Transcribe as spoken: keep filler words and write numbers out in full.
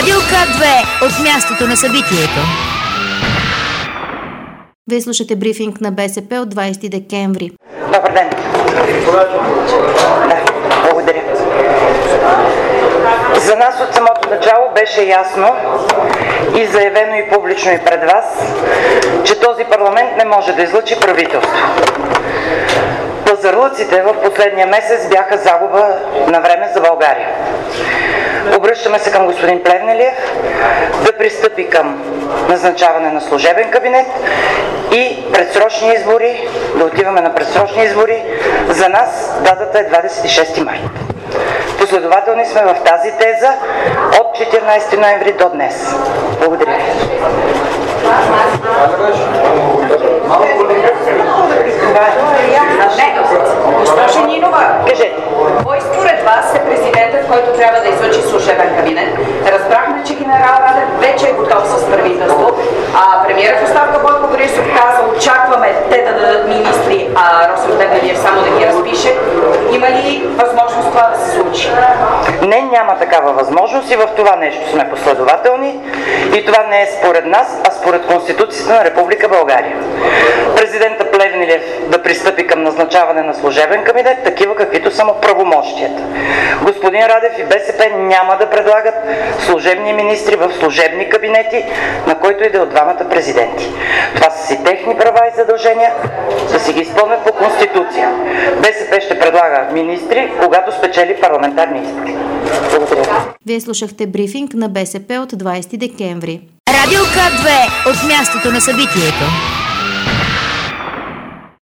Радио К две от мястото на събитието. Вие слушате брифинг на БСП от двайсети декември. Добър ден. Да, благодаря. За нас от самото начало беше ясно и заявено и публично и пред вас, че този парламент не може да излъчи правителство. Пазарлъците в последния месец бяха загуба на време за България. Обръщаме се към господин Плевнелиев да пристъпи към назначаване на служебен кабинет и предсрочни избори, да отиваме на предсрочни избори. За нас датата е двадесет и шести март. Последователни сме в тази теза от четиринадесети ноември до днес. Благодаря ви. Госпожа Нинова, кажете. кой според вас е президентът, който трябва да излъчи служебен кабинет? Разбрахме, че генерал Радев вече е готов с правителство, а премиерът в оставка Бойко Борисов каза, очакваме те да дадат министри, а Росен Плевнелиев само да ги разпише. Има ли възможност това да се случи? Не, няма такава възможност и в това нещо сме последователни и това не е според нас, а според Конституцията на Република България. Президента Плевнелиев да пристъпи към назначаване на служебен кабинет, такива каквито са му правомощията. Господин Радев и БСП няма да предлагат служебни министри в служебни кабинети, на който и да е от двамата президенти. Това са си техни права и задължения, да си ги изпълнят по Конституция. БСП ще предлага министри, когато спечели парламентарни избори. Благодаря. Вие слушахте брифинг на БСП от двайсети декември. Радио К две от мястото на събитието.